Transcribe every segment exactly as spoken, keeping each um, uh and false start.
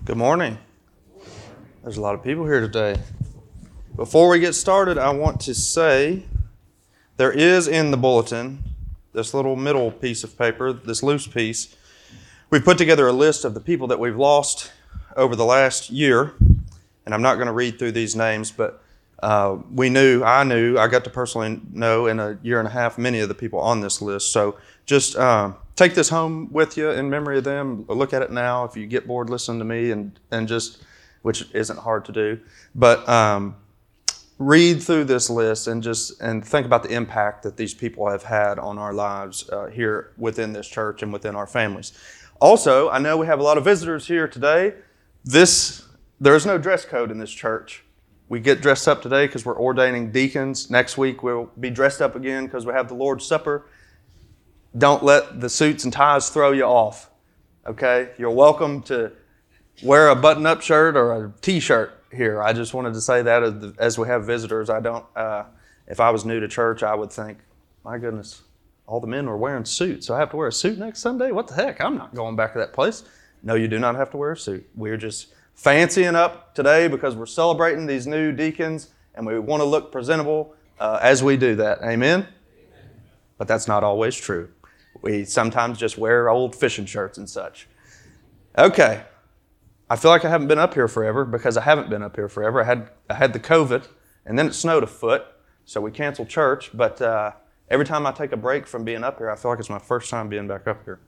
Good morning. There's a lot of people here today. Before we get started, I want to say there is in the bulletin, this little middle piece of paper, this loose piece, we've put together a list of the people that we've lost over the last year. And I'm not going to read through these names, but uh, we knew, I knew, I got to personally know in a year and a half many of the people on this list. So just uh, take this home with you in memory of them. Look at it now if you get bored listening to me, and, and just, which isn't hard to do. But um, read through this list and just and think about the impact that these people have had on our lives uh, here within this church and within our families. Also, I know we have a lot of visitors here today. This There's no dress code in this church. We get dressed up today because we're ordaining deacons. Next week we'll be dressed up again because we have the Lord's Supper. Don't let the suits and ties throw you off, okay? You're welcome to wear a button-up shirt or a t-shirt here. I just wanted to say that as, the, as we have visitors. I don't, uh, if I was new to church, I would think, my goodness, all the men were wearing suits, so I have to wear a suit next Sunday? What the heck? I'm not going back to that place. No, you do not have to wear a suit. We're just fancying up today because we're celebrating these new deacons, and we want to look presentable uh, as we do that. Amen? Amen? But that's not always true. We sometimes just wear old fishing shirts and such. Okay. I feel like I haven't been up here forever because I haven't been up here forever. I had I had the COVID, and then it snowed a foot, so we canceled church. But uh, every time I take a break from being up here, I feel like it's my first time being back up here.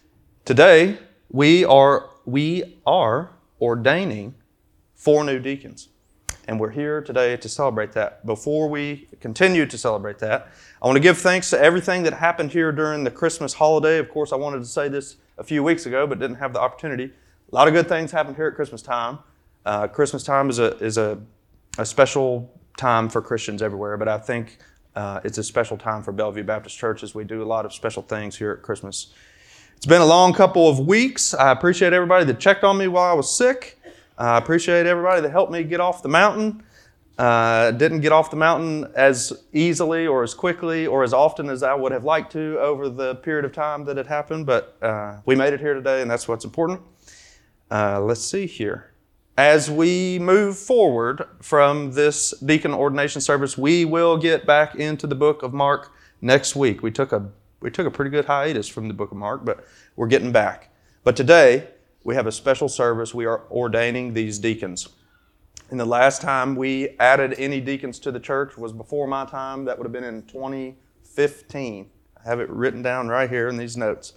Today, we are we are ordaining four new deacons. And we're here today to celebrate that. Before we continue to celebrate that, I want to give thanks to everything that happened here during the Christmas holiday. Of course, I wanted to say this a few weeks ago, but didn't have the opportunity. A lot of good things happened here at Christmas time. Uh, Christmas time is a is a, a special time for Christians everywhere, but I think uh, it's a special time for Bellevue Baptist Church as we do a lot of special things here at Christmas. It's been a long couple of weeks. I appreciate everybody that checked on me while I was sick. I appreciate everybody that helped me get off the mountain. Uh, didn't get off the mountain as easily or as quickly or as often as I would have liked to over the period of time that it happened, but uh, we made it here today, and that's what's important. Uh, let's see here. As we move forward from this deacon ordination service, we will get back into the book of Mark next week. We took a we took a pretty good hiatus from the book of Mark, but we're getting back. But today, we have a special service. We are ordaining these deacons. And the last time we added any deacons to the church was before my time. That would have been in twenty fifteen. I have it written down right here in these notes.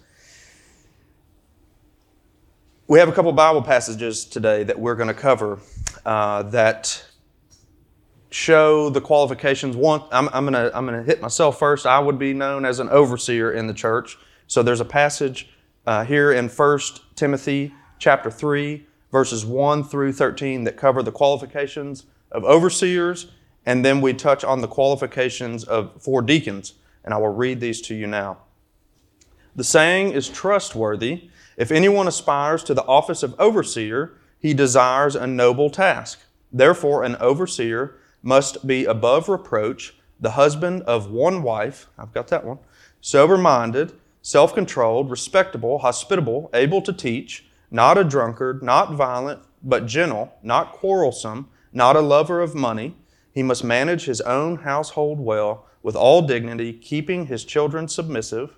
We have a couple Bible passages today that we're going to cover uh, that show the qualifications. One, I'm, I'm going to I'm going to hit myself first. I would be known as an overseer in the church. So there's a passage uh, here in First Timothy chapter three, verses one through thirteen that cover the qualifications of overseers, and then we touch on the qualifications of for deacons, and I will read these to you now. The saying is trustworthy. If anyone aspires to the office of overseer, he desires a noble task. Therefore, an overseer must be above reproach, the husband of one wife, I've got that one, sober-minded, self-controlled, respectable, hospitable, able to teach, not a drunkard, not violent, but gentle, not quarrelsome, not a lover of money. He must manage his own household well, with all dignity, keeping his children submissive.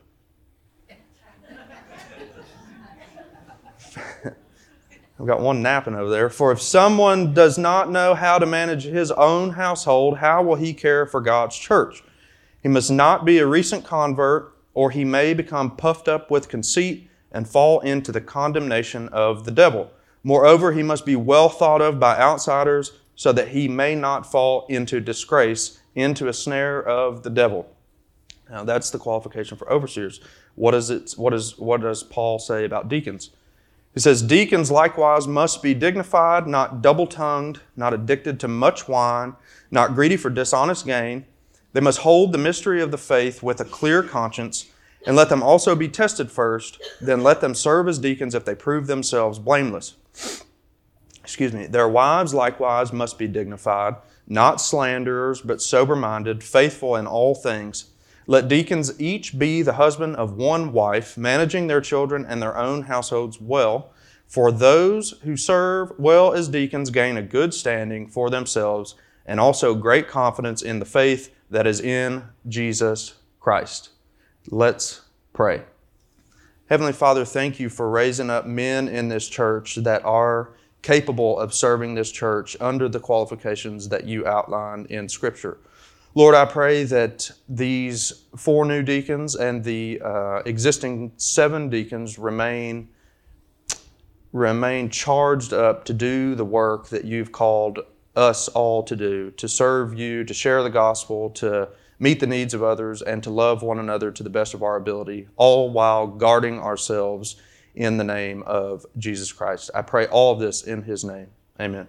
I've got one napping over there. For if someone does not know how to manage his own household, how will he care for God's church? He must not be a recent convert, or he may become puffed up with conceit and fall into the condemnation of the devil. Moreover, he must be well thought of by outsiders so that he may not fall into disgrace, into a snare of the devil. Now, that's the qualification for overseers. What is it? What is what does Paul say about deacons? He says, deacons likewise must be dignified, not double-tongued, not addicted to much wine, not greedy for dishonest gain. They must hold the mystery of the faith with a clear conscience, and let them also be tested first, then let them serve as deacons if they prove themselves blameless. Excuse me. Their wives likewise must be dignified, not slanderers, but sober-minded, faithful in all things. Let deacons each be the husband of one wife, managing their children and their own households well. For those who serve well as deacons gain a good standing for themselves and also great confidence in the faith that is in Jesus Christ. Let's pray. Heavenly Father, thank you for raising up men in this church that are capable of serving this church under the qualifications that you outlined in Scripture. Lord, I pray that these four new deacons and the uh, existing seven deacons remain, remain charged up to do the work that you've called us all to do, to serve you, to share the gospel, to meet the needs of others, and to love one another to the best of our ability, all while guarding ourselves in the name of Jesus Christ. I pray all of this in His name. Amen.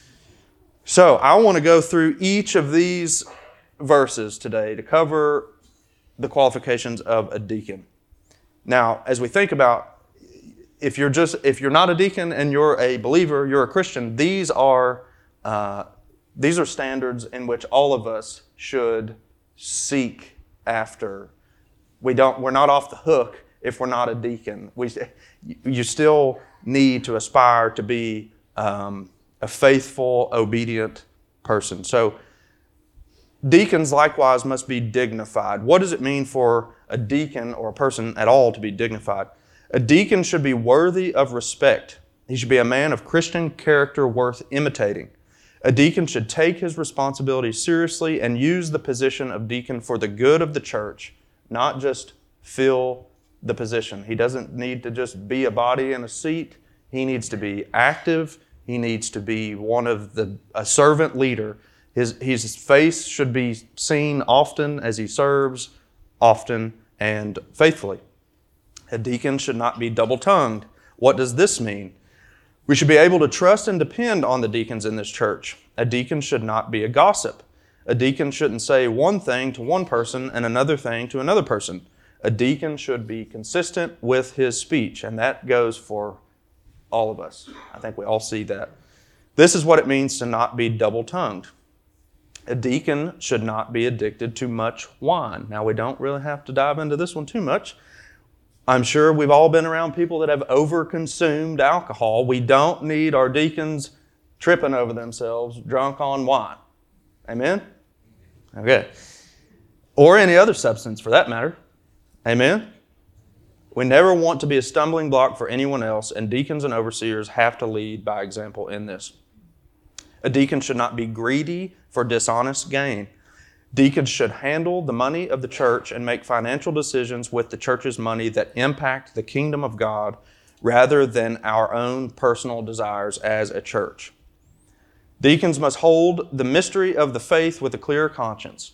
So I want to go through each of these verses today to cover the qualifications of a deacon. Now, as we think about, if you're just if you're not a deacon and you're a believer, you're a Christian, these are uh, these are standards in which all of us should seek after. We don't. We're not off the hook if we're not a deacon. We you still need to aspire to be um, a faithful, obedient person. So deacons likewise must be dignified. What does it mean for a deacon or a person at all to be dignified? A deacon should be worthy of respect. He should be a man of Christian character worth imitating. A deacon should take his responsibility seriously and use the position of deacon for the good of the church, not just fill the position. He doesn't need to just be a body in a seat. He needs to be active. He needs to be one of the a servant leader. His, his face should be seen often as he serves, often and faithfully. A deacon should not be double-tongued. What does this mean? We should be able to trust and depend on the deacons in this church. A deacon should not be a gossip. A deacon shouldn't say one thing to one person and another thing to another person. A deacon should be consistent with his speech, and that goes for all of us. I think we all see that. This is what it means to not be double-tongued. A deacon should not be addicted to much wine. Now, we don't really have to dive into this one too much. I'm sure we've all been around people that have overconsumed alcohol. We don't need our deacons tripping over themselves, drunk on wine. Amen? Okay. Or any other substance for that matter. Amen? We never want to be a stumbling block for anyone else, and deacons and overseers have to lead by example in this. A deacon should not be greedy for dishonest gain. Deacons should handle the money of the church and make financial decisions with the church's money that impact the kingdom of God rather than our own personal desires as a church. Deacons must hold the mystery of the faith with a clear conscience.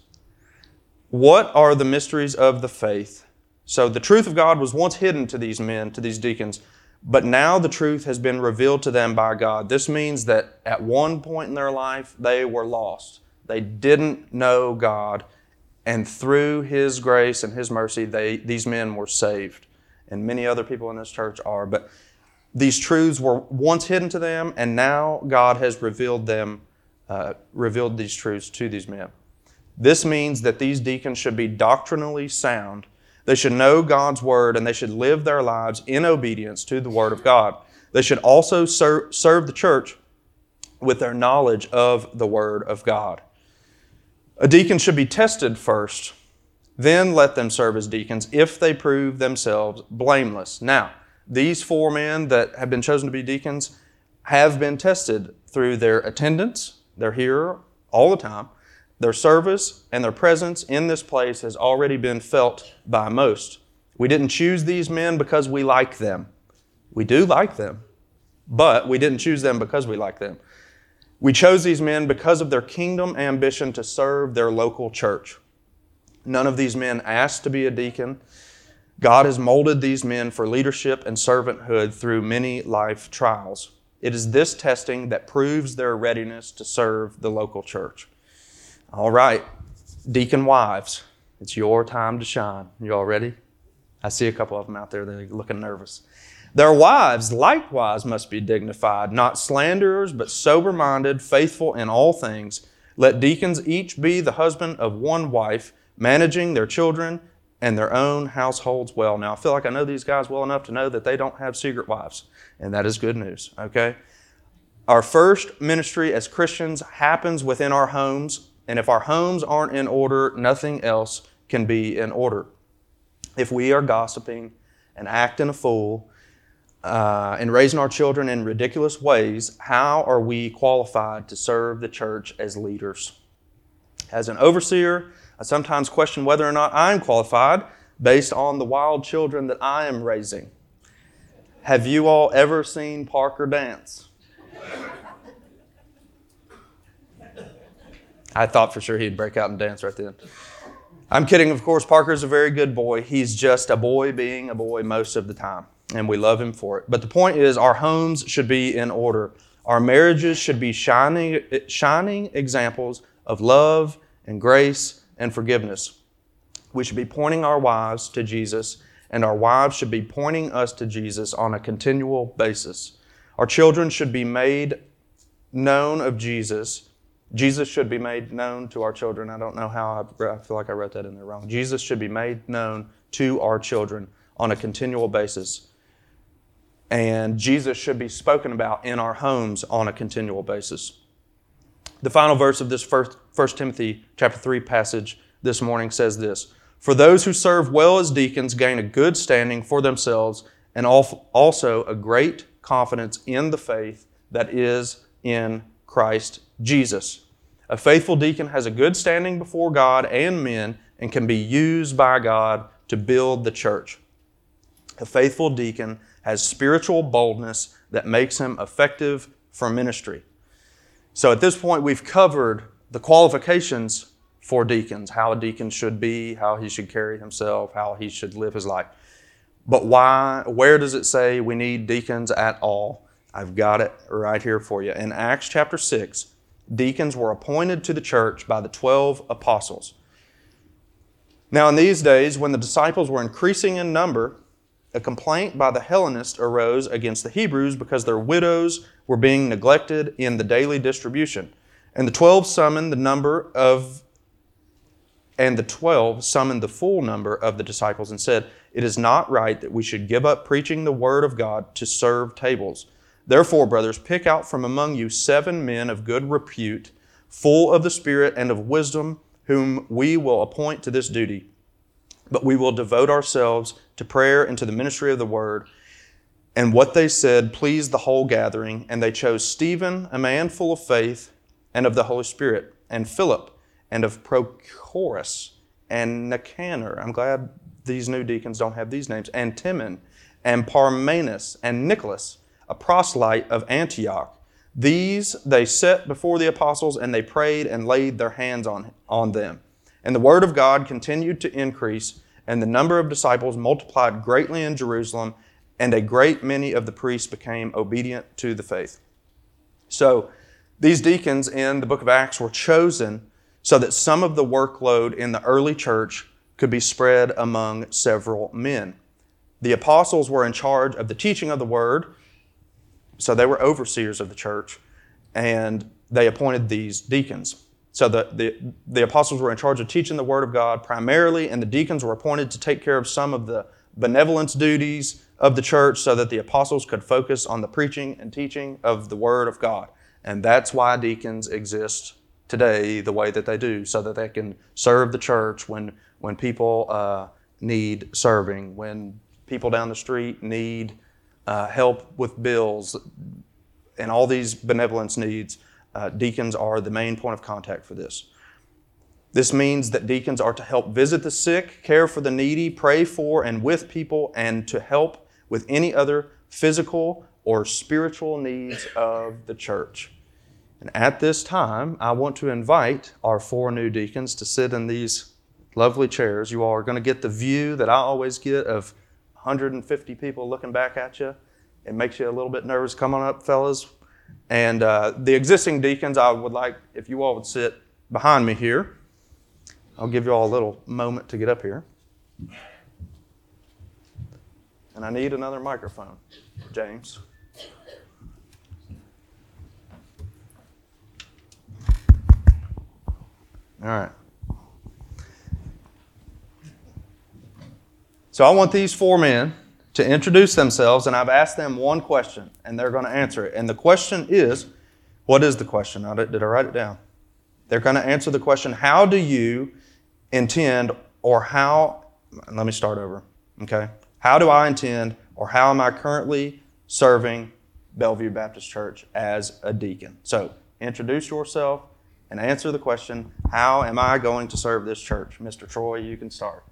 What are the mysteries of the faith? So the truth of God was once hidden to these men, to these deacons, but now the truth has been revealed to them by God. This means that at one point in their life, they were lost. They didn't know God, and through His grace and His mercy, they these men were saved. And many other people in this church are. But these truths were once hidden to them, and now God has revealed them, uh, revealed these truths to these men. This means that these deacons should be doctrinally sound. They should know God's Word, and they should live their lives in obedience to the Word of God. They should also ser- serve the church with their knowledge of the Word of God. A deacon should be tested first, then let them serve as deacons if they prove themselves blameless. Now, these four men that have been chosen to be deacons have been tested through their attendance. They're here all the time. Their service and their presence in this place has already been felt by most. We didn't choose these men because we like them. We do like them, but we didn't choose them because we like them. We chose these men because of their kingdom ambition to serve their local church. None of these men asked to be a deacon. God has molded these men for leadership and servanthood through many life trials. It is this testing that proves their readiness to serve the local church. All right, deacon wives, it's your time to shine. You all ready? I see a couple of them out there. They're looking nervous. Their wives likewise must be dignified, not slanderers, but sober-minded, faithful in all things. Let deacons each be the husband of one wife, managing their children and their own households well. Now, I feel like I know these guys well enough to know that they don't have secret wives, and that is good news, okay? Our first ministry as Christians happens within our homes, and if our homes aren't in order, nothing else can be in order. If we are gossiping and acting a fool uh, and raising our children in ridiculous ways, how are we qualified to serve the church as leaders? As an overseer, I sometimes question whether or not I'm qualified based on the wild children that I am raising. Have you all ever seen Parker dance? I thought for sure he'd break out and dance right then. I'm kidding, of course. Parker's a very good boy. He's just a boy being a boy most of the time, and we love him for it. But the point is, our homes should be in order. Our marriages should be shining, shining examples of love and grace and forgiveness. We should be pointing our wives to Jesus, and our wives should be pointing us to Jesus on a continual basis. Our children should be made known of Jesus. Jesus should be made known to our children. I don't know how, I, I feel like I wrote that in there wrong. Jesus should be made known to our children on a continual basis. And Jesus should be spoken about in our homes on a continual basis. The final verse of this first, First Timothy chapter three passage this morning says this: "For those who serve well as deacons gain a good standing for themselves and also a great confidence in the faith that is in Christ Jesus." A faithful deacon has a good standing before God and men and can be used by God to build the church. A faithful deacon has spiritual boldness that makes him effective for ministry. So at this point, we've covered the qualifications for deacons, how a deacon should be, how he should carry himself, how he should live his life. But why? Where does it say we need deacons at all? I've got it right here for you. In Acts chapter six, deacons were appointed to the church by the twelve apostles. Now in these days, when the disciples were increasing in number, a complaint by the Hellenists arose against the Hebrews because their widows were being neglected in the daily distribution. And the twelve summoned the number of, and the twelve summoned the full number of the disciples and said, "It is not right that we should give up preaching the word of God to serve tables. Therefore, brothers, pick out from among you seven men of good repute, full of the Spirit and of wisdom, whom we will appoint to this duty. But we will devote ourselves to prayer and to the ministry of the word." And what they said pleased the whole gathering, and they chose Stephen, a man full of faith and of the Holy Spirit, and Philip, and of Prochorus, and Nicanor. I'm glad these new deacons don't have these names. And Timon, and Parmenas, and Nicholas, a proselyte of Antioch. These they set before the apostles, and they prayed and laid their hands on, on them. And the word of God continued to increase, and the number of disciples multiplied greatly in Jerusalem, and a great many of the priests became obedient to the faith. So these deacons in the book of Acts were chosen so that some of the workload in the early church could be spread among several men. The apostles were in charge of the teaching of the word, so they were overseers of the church, and they appointed these deacons. So the, the, the apostles were in charge of teaching the word of God primarily, and the deacons were appointed to take care of some of the benevolence duties of the church so that the apostles could focus on the preaching and teaching of the word of God. And that's why deacons exist today the way that they do, so that they can serve the church when, when people uh, need serving, when people down the street need uh, help with bills, and all these benevolence needs. Uh, deacons are the main point of contact for this. This means that deacons are to help visit the sick, care for the needy, pray for and with people, and to help with any other physical or spiritual needs of the church. And at this time, I want to invite our four new deacons to sit in these lovely chairs. You all are going to get the view that I always get of one hundred fifty people looking back at you. It makes you a little bit nervous. Come on up, fellas. And uh, the existing deacons, I would like if you all would sit behind me here. I'll give you all a little moment to get up here. And I need another microphone, James. All right. So I want these four men to introduce themselves, and I've asked them one question, and they're going to answer it. And the question is, what is the question? I did, did I write it down? They're going to answer the question, how do you intend, or how, let me start over, okay? How do I intend, or how am I currently serving Bellevue Baptist Church as a deacon? So introduce yourself and answer the question, how am I going to serve this church? Mister Troy, you can start.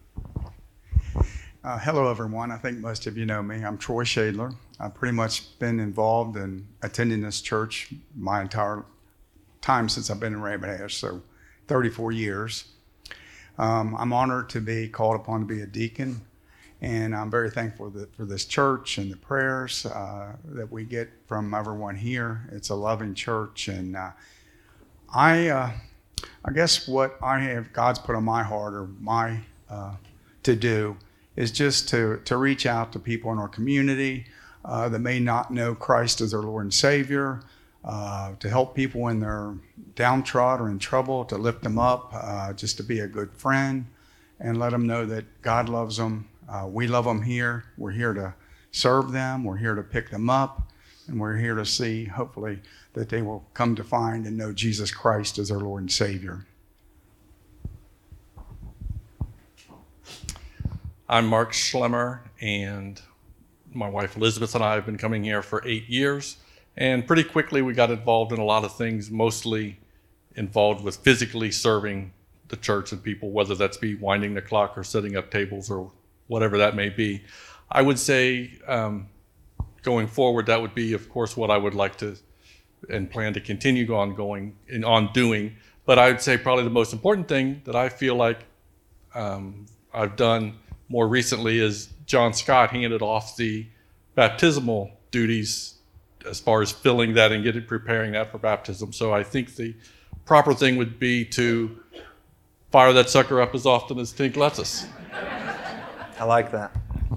Uh, hello, everyone. I think most of you know me. I'm Troy Shadler. I've pretty much been involved in attending this church my entire time since I've been in Rabbit Hash, so thirty-four years. Um, I'm honored to be called upon to be a deacon, and I'm very thankful that, for this church and the prayers uh, that we get from everyone here. It's a loving church, and uh, I, uh, I guess what I have God's put on my heart, or my uh, to do, is just to, to reach out to people in our community uh, that may not know Christ as their Lord and Savior, uh, to help people when they're downtrodden or in trouble, to lift them up, uh, just to be a good friend and let them know that God loves them. Uh, we love them here. We're here to serve them. We're here to pick them up. And we're here to see, hopefully, that they will come to find and know Jesus Christ as their Lord and Savior. I'm Mark Schlemmer, and my wife Elizabeth and I have been coming here for eight years. And pretty quickly we got involved in a lot of things, mostly involved with physically serving the church and people, whether that's be winding the clock or setting up tables or whatever that may be. I would say um, going forward, that would be, of course, what I would like to and plan to continue on going and on doing. But I would say probably the most important thing that I feel like um, I've done more recently is John Scott handed off the baptismal duties as far as filling that and getting preparing that for baptism. So I think the proper thing would be to fire that sucker up as often as Tink lets us. I like that.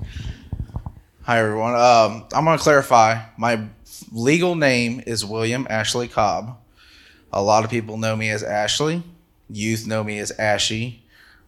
Hi, everyone. Um, I'm going to clarify. My legal name is William Ashley Cobb. A lot of people know me as Ashley. Youth know me as Ashy.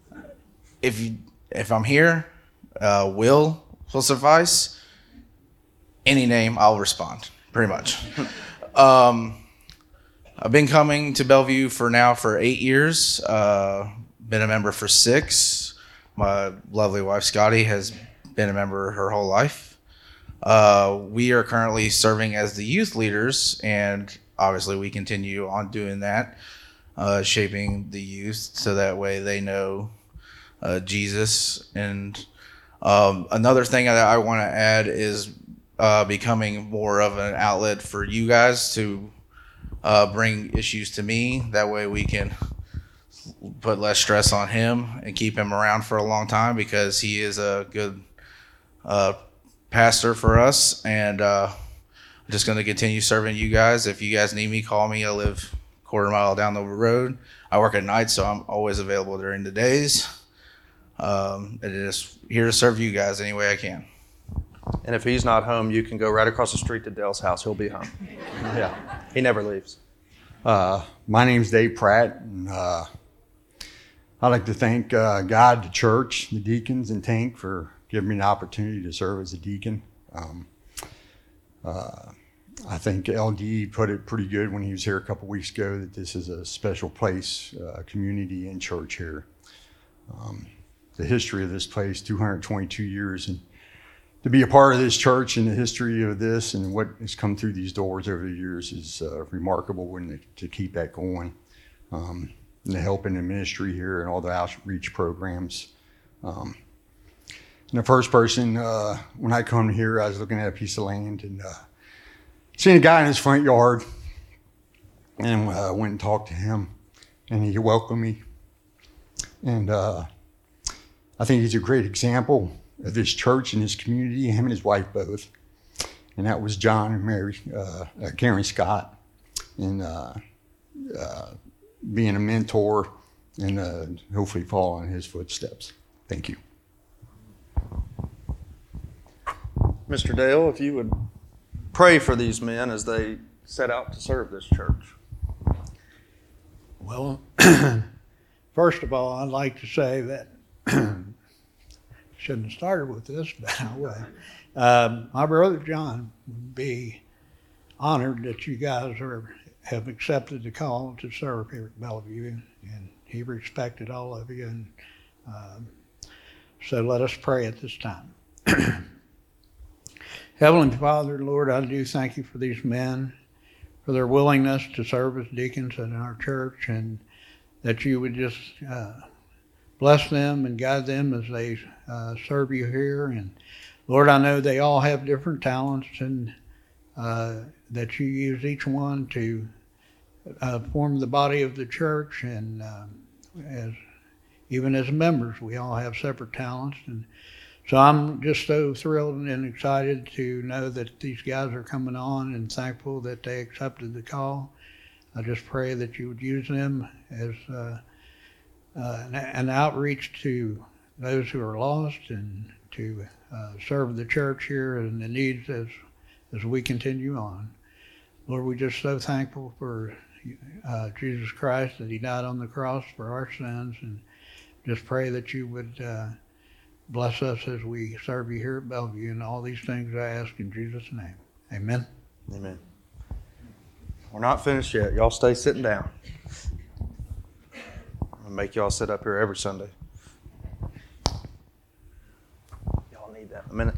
If you If I'm here, uh, Will will suffice. Any name, I'll respond, pretty much. um, I've been coming to Bellevue for now for eight years. Uh, been a member for six. My lovely wife, Scotty, has been a member her whole life. Uh, we are currently serving as the youth leaders, and obviously we continue on doing that, uh, shaping the youth so that way they know Uh, Jesus. And um, another thing that I want to add is uh, becoming more of an outlet for you guys to uh, bring issues to me. That way we can put less stress on him and keep him around for a long time, because he is a good uh, pastor for us. And uh, I'm just going to continue serving you guys. If you guys need me, call me. I live a quarter mile down the road. I work at night, so I'm always available during the days. Um, and just here to serve you guys any way I can. And if he's not home, you can go right across the street to Dale's house. He'll be home. Yeah, he never leaves. Uh, my name's Dave Pratt, and uh, I'd like to thank uh, God, the church, the deacons, and Tank for giving me an opportunity to serve as a deacon. Um, uh, I think L D put it pretty good when he was here a couple weeks ago, that this is a special place, uh, community, and church here. Um, the history of this place, two hundred twenty-two years, and to be a part of this church and the history of this and what has come through these doors over the years is uh, remarkable, and to keep that going. Um, and the help in the ministry here and all the outreach programs. Um, and the first person, uh, when I come here, I was looking at a piece of land and uh, seen a guy in his front yard, and uh, went and talked to him, and he welcomed me. And uh, I think he's a great example of this church and this community, him and his wife both. And that was John and Mary, uh, uh, Karen Scott, and uh, uh, being a mentor and uh, hopefully follow in his footsteps. Thank you. Mister Dale, if you would pray for these men as they set out to serve this church. Well, first of all, I'd like to say that shouldn't have started with this, but I will. Um, my brother John would be honored that you guys are have accepted the call to serve here at Bellevue, and he respected all of you. And um, so let us pray at this time. Heavenly Father, Lord, I do thank you for these men, for their willingness to serve as deacons in our church, and that you would just uh, bless them and guide them as they uh, serve you here. And Lord, I know they all have different talents, and uh, that you use each one to uh, form the body of the church. And uh, as even as members, we all have separate talents. And so I'm just so thrilled and excited to know that these guys are coming on, and thankful that they accepted the call. I just pray that you would use them as uh, uh, an, an outreach to those who are lost, and to uh, serve the church here and the needs as as we continue on. Lord, we're just so thankful for uh, Jesus Christ, that he died on the cross for our sins, and just pray that you would uh, bless us as we serve you here at Bellevue. And all these things I ask in Jesus' name. Amen. Amen. We're not finished yet. Y'all stay sitting down. I'll make y'all sit up here every Sunday. Y'all need that in a minute.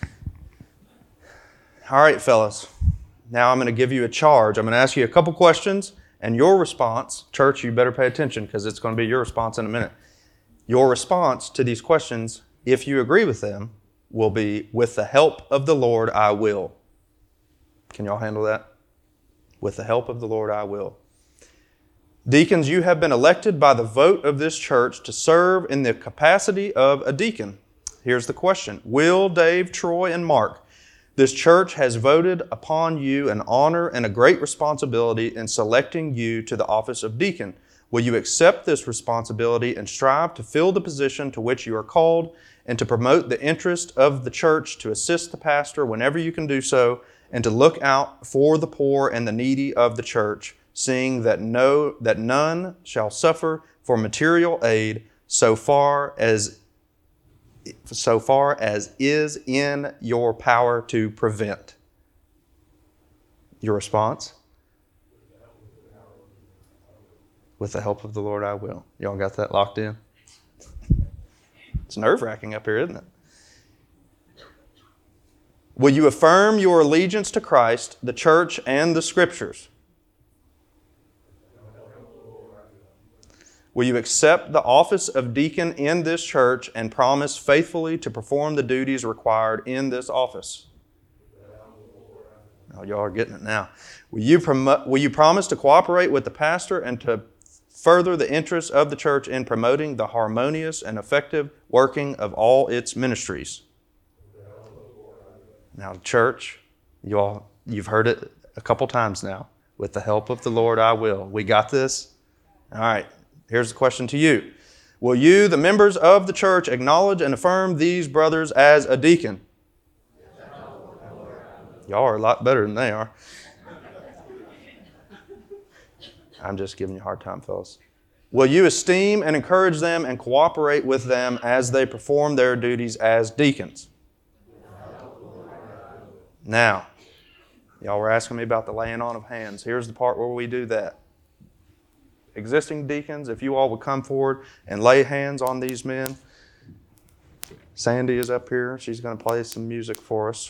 All right, fellas. Now I'm going to give you a charge. I'm going to ask you a couple questions, and your response, church, you better pay attention, because it's going to be your response in a minute. Your response to these questions, if you agree with them, will be, with the help of the Lord, I will. Can y'all handle that? With the help of the Lord, I will. Deacons, you have been elected by the vote of this church to serve in the capacity of a deacon. Here's the question. Will, Dave, Troy, and Mark, this church has voted upon you an honor and a great responsibility in selecting you to the office of deacon. Will you accept this responsibility and strive to fill the position to which you are called, and to promote the interest of the church, to assist the pastor whenever you can do so, and to look out for the poor and the needy of the church, seeing that no that none shall suffer for material aid, so far as so far as is in your power to prevent? Your response? With the help of the Lord, I will. Y'all got that locked in? It's nerve-wracking up here, isn't it? Will you affirm your allegiance to Christ, the church, and the Scriptures? Will you accept the office of deacon in this church and promise faithfully to perform the duties required in this office? Oh, y'all are getting it now. Will you, prom- will you promise to cooperate with the pastor and to further the interests of the church in promoting the harmonious and effective working of all its ministries? Now, church, you all, you've heard it a couple times now. With the help of the Lord, I will. We got this? All right. Here's the question to you. Will you, the members of the church, acknowledge and affirm these brothers as a deacon? Y'all are a lot better than they are. I'm just giving you a hard time, fellas. Will you esteem and encourage them and cooperate with them as they perform their duties as deacons? Now, y'all were asking me about the laying on of hands. Here's the part where we do that. Existing deacons, if you all would come forward and lay hands on these men. Sandy is up here. She's going to play some music for us.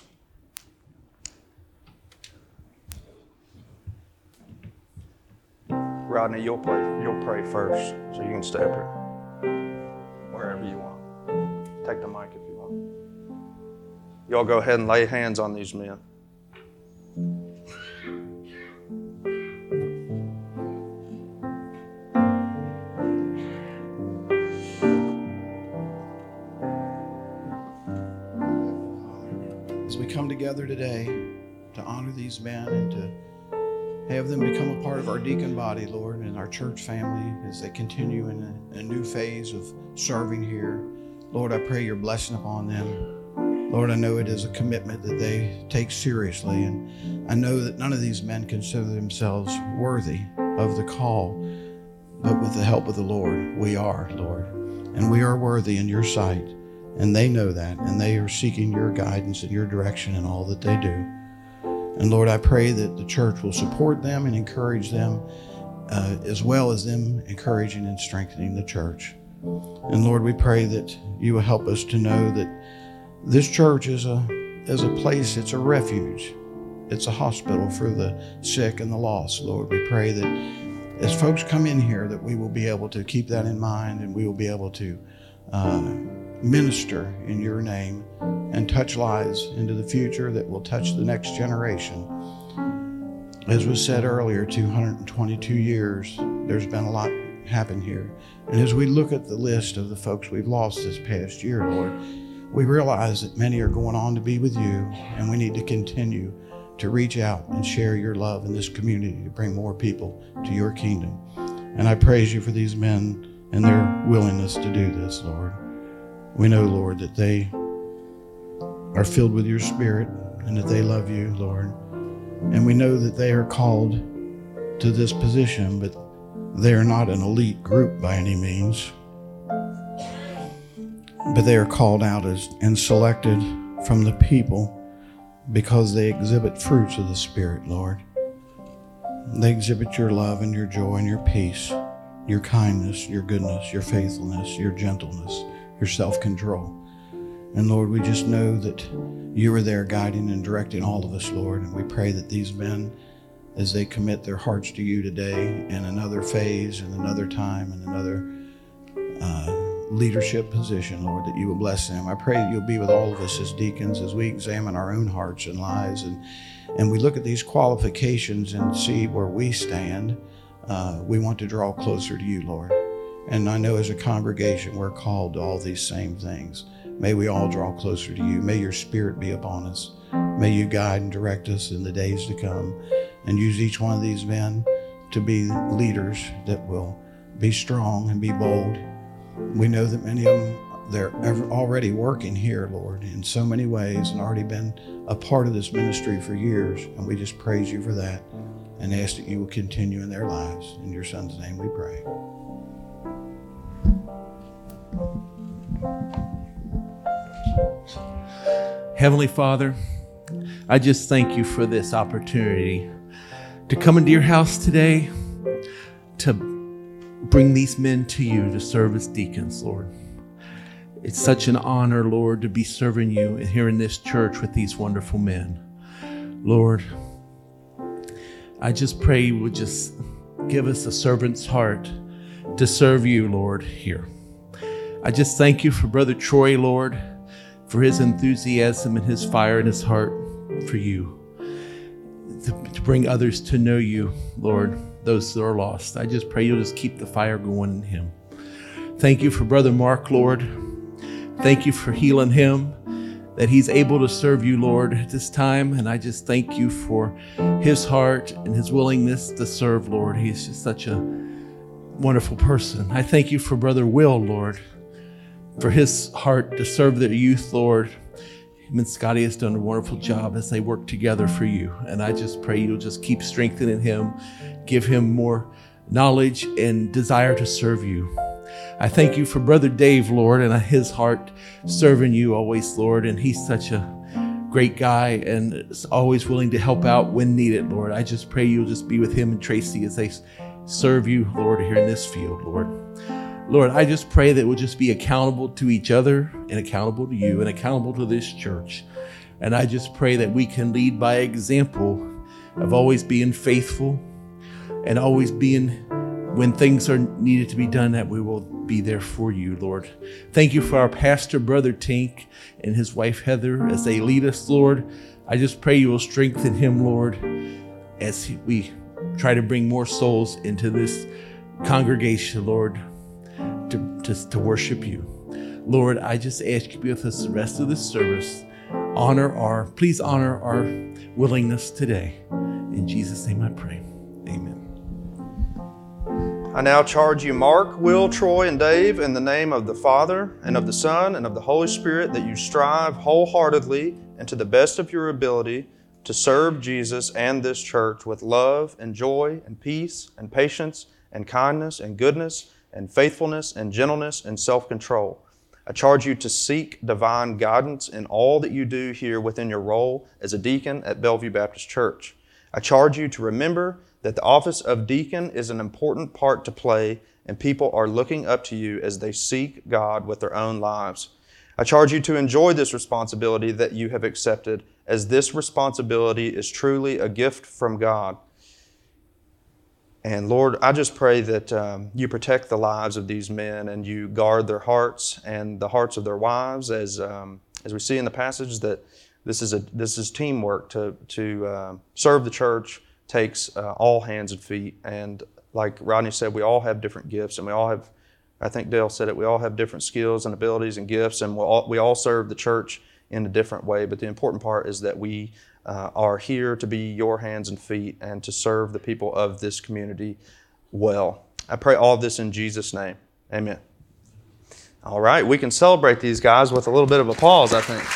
Rodney, you'll play. You'll pray first, so you can stay up here. Wherever you want. Take the mic if you want. Y'all go ahead and lay hands on these men. As we come together today to honor these men and to have them become a part of our deacon body, Lord, and our church family as they continue in a, in a new phase of serving here, Lord, I pray your blessing upon them. Lord, I know it is a commitment that they take seriously, and I know that none of these men consider themselves worthy of the call, but with the help of the Lord, we are, Lord, and we are worthy in your sight. And they know that, and they are seeking your guidance and your direction in all that they do. And Lord, I pray that the church will support them and encourage them, uh, as well as them encouraging and strengthening the church. And Lord, we pray that you will help us to know that this church is a, is a place, it's a refuge. It's a hospital for the sick and the lost. Lord, we pray that as folks come in here, that we will be able to keep that in mind, and we will be able to uh, minister in your name and touch lives into the future that will touch the next generation. As was said earlier, two hundred twenty-two years, there's been a lot happen here. And as we look at the list of the folks we've lost this past year, Lord, we realize that many are going on to be with you, and we need to continue to reach out and share your love in this community to bring more people to your kingdom. And I praise you for these men and their willingness to do this, Lord. We know, Lord, that they are filled with your Spirit and that they love you, Lord. And we know that they are called to this position, but they are not an elite group by any means. But they are called out as and selected from the people because they exhibit fruits of the Spirit, Lord. They exhibit your love and your joy and your peace, your kindness, your goodness, your faithfulness, your gentleness, your self-control. And Lord, we just know that you are there guiding and directing all of us, Lord. And we pray that these men, as they commit their hearts to you today in another phase and another time and another uh, leadership position, Lord, that you will bless them. I pray that you'll be with all of us as deacons as we examine our own hearts and lives, and, and we look at these qualifications and see where we stand. Uh, we want to draw closer to you, Lord. And I know as a congregation we're called to all these same things. May we all draw closer to you. May your Spirit be upon us. May you guide and direct us in the days to come, and use each one of these men to be leaders that will be strong and be bold. We know that many of them, they're already working here, Lord, in so many ways, and already been a part of this ministry for years. And we just praise you for that and ask that you will continue in their lives. In your Son's name we pray. Heavenly Father, I just thank you for this opportunity to come into your house today, to bring these men to you to serve as deacons, Lord. It's such an honor, Lord, to be serving you here in this church with these wonderful men. Lord, I just pray you would just give us a servant's heart to serve you, Lord, here. I just thank you for Brother Troy, Lord, for his enthusiasm and his fire in his heart for you, to, to bring others to know you, Lord, those that are lost. I just pray you'll just keep the fire going in him. Thank you for Brother Mark, Lord. Thank you for healing him, that he's able to serve you, Lord, at this time. And I just thank you for his heart and his willingness to serve, Lord. He's just such a wonderful person. I thank you for Brother Will, Lord, for his heart to serve the youth, Lord. Him and Scotty has done a wonderful job as they work together for you. And I just pray you'll just keep strengthening him, give him more knowledge and desire to serve you. I thank you for Brother Dave, Lord, and his heart serving you always, Lord. And he's such a great guy and is always willing to help out when needed, Lord. I just pray you'll just be with him and Tracy as they serve you, Lord, here in this field, Lord. Lord, I just pray that we'll just be accountable to each other and accountable to you and accountable to this church. And I just pray that we can lead by example of always being faithful and always being, when things are needed to be done, that we will be there for you, Lord. Thank you for our pastor, Brother Tink, and his wife, Heather, as they lead us, Lord. I just pray you will strengthen him, Lord, as we try to bring more souls into this congregation, Lord, to, to, to worship you. Lord, I just ask you to be with us the rest of this service. Honor our, please honor our willingness today. In Jesus' name I pray. Amen. I now charge you, Mark, Will, Troy, and Dave, in the name of the Father, and of the Son, and of the Holy Spirit, that you strive wholeheartedly and to the best of your ability to serve Jesus and this church with love and joy and peace and patience and kindness and goodness and faithfulness and gentleness and self-control. I charge you to seek divine guidance in all that you do here within your role as a deacon at Bellevue Baptist Church. I charge you to remember that the office of deacon is an important part to play, and people are looking up to you as they seek God with their own lives. I charge you to enjoy this responsibility that you have accepted, as this responsibility is truly a gift from God. And Lord, I just pray that um, you protect the lives of these men and you guard their hearts and the hearts of their wives, as um, as we see in the passage that this is a this is teamwork. To to uh, serve the church takes uh, all hands and feet. And like Rodney said, we all have different gifts, and we all have, I think Dale said it, we all have different skills and abilities and gifts, and we all, we all serve the church in a different way. But the important part is that we Uh, are here to be your hands and feet and to serve the people of this community well. I pray all of this in Jesus' name. Amen. All right, we can celebrate these guys with a little bit of applause, I think.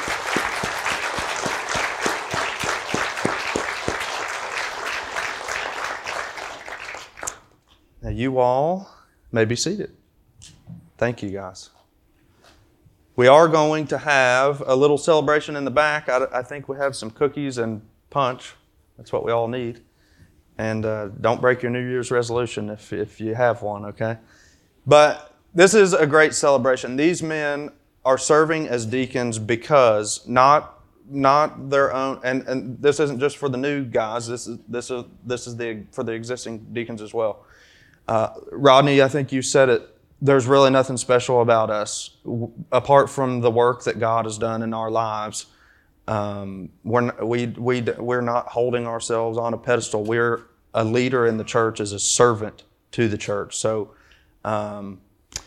Now you all may be seated. Thank you, guys. We are going to have a little celebration in the back. I, I think we have some cookies and punch. That's what we all need. And uh, don't break your New Year's resolution if, if you have one, okay? But this is a great celebration. These men are serving as deacons because not not their own, and, and this isn't just for the new guys. This is this is this is the for the existing deacons as well. Uh, Rodney, I think you said it. There's really nothing special about us apart from the work that God has done in our lives. Um, we're we we we're not holding ourselves on a pedestal. We're a leader in the church as a servant to the church. So um,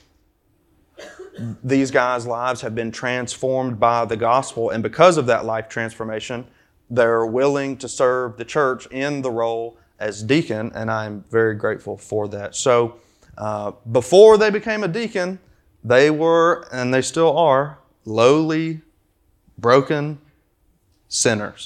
these guys' lives have been transformed by the gospel, and because of that life transformation, they're willing to serve the church in the role as deacon, and I'm very grateful for that. So. Uh, before they became a deacon, they were, and they still are, lowly, broken sinners.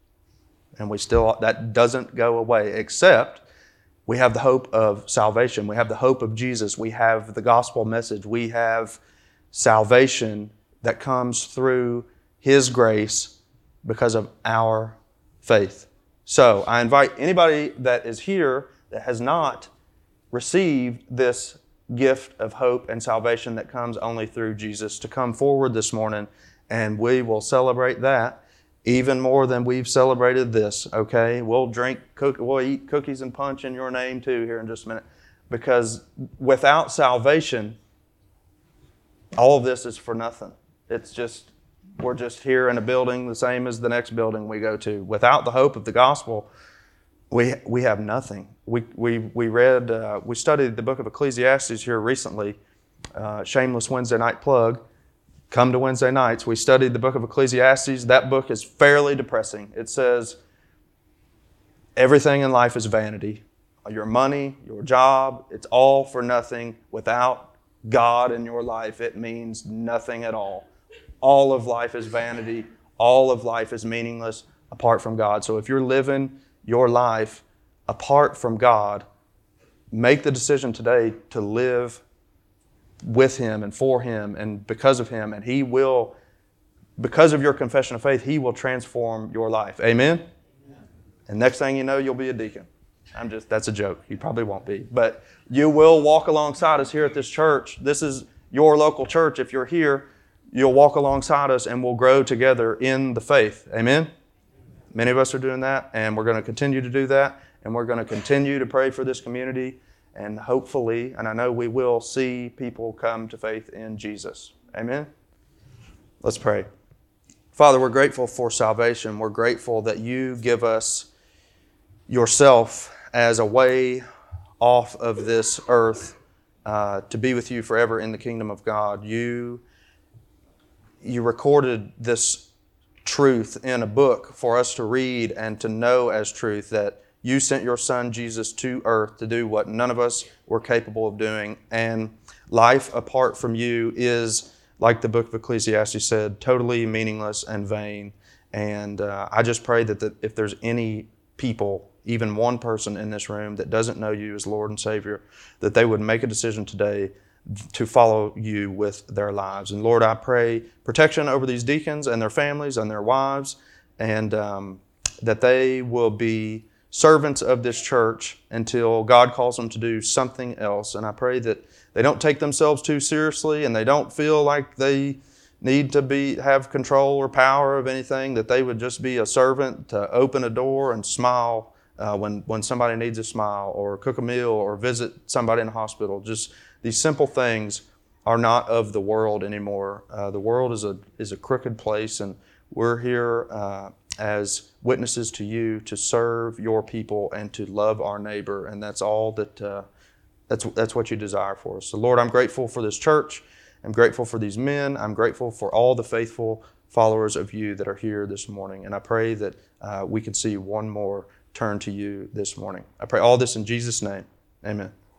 And we still, that doesn't go away, except we have the hope of salvation. We have the hope of Jesus. We have the gospel message. We have salvation that comes through His grace because of our faith. So I invite anybody that is here that has not received this gift of hope and salvation that comes only through Jesus to come forward this morning, and we will celebrate that even more than we've celebrated this, okay? We'll drink, cook, we'll eat cookies and punch in your name too here in just a minute, because without salvation, all of this is for nothing. It's just, we're just here in a building the same as the next building we go to. Without the hope of the gospel, we we have nothing. We we we read, uh, we studied the book of Ecclesiastes here recently. Uh, shameless Wednesday night plug. Come to Wednesday nights. We studied the book of Ecclesiastes. That book is fairly depressing. It says everything in life is vanity. Your money, your job, it's all for nothing. Without God in your life, it means nothing at all. All of life is vanity. All of life is meaningless apart from God. So if you're living your life apart from God, make the decision today to live with Him and for Him and because of Him, and He will, because of your confession of faith, He will transform your life. Amen? Amen. And next thing you know, you'll be a deacon. I'm just, that's a joke. You probably won't be. But you will walk alongside us here at this church. This is your local church. If you're here, you'll walk alongside us and we'll grow together in the faith. Amen? Many of us are doing that, and we're going to continue to do that, and we're going to continue to pray for this community, and hopefully, and I know we will, see people come to faith in Jesus. Amen? Let's pray. Father, we're grateful for salvation. We're grateful that you give us yourself as a way off of this earth uh, to be with you forever in the kingdom of God. You, you recorded this truth in a book for us to read and to know as truth, that you sent your Son Jesus to earth to do what none of us were capable of doing. And life apart from you is, like the book of Ecclesiastes said, totally meaningless and vain. And uh, I just pray that, that if there's any people, even one person in this room that doesn't know you as Lord and Savior, that they would make a decision today to follow you with their lives. And Lord, I pray protection over these deacons and their families and their wives, and um, that they will be servants of this church until God calls them to do something else. And I pray that they don't take themselves too seriously and they don't feel like they need to be have control or power of anything, that they would just be a servant to open a door and smile uh, when, when somebody needs a smile, or cook a meal, or visit somebody in the hospital. Just these simple things are not of the world anymore. Uh, the world is a is a crooked place, and we're here uh, as witnesses to you to serve your people and to love our neighbor, and that's all that uh, that's that's what you desire for us. So Lord, I'm grateful for this church. I'm grateful for these men. I'm grateful for all the faithful followers of you that are here this morning, and I pray that uh, we can see one more turn to you this morning. I pray all this in Jesus' name. Amen.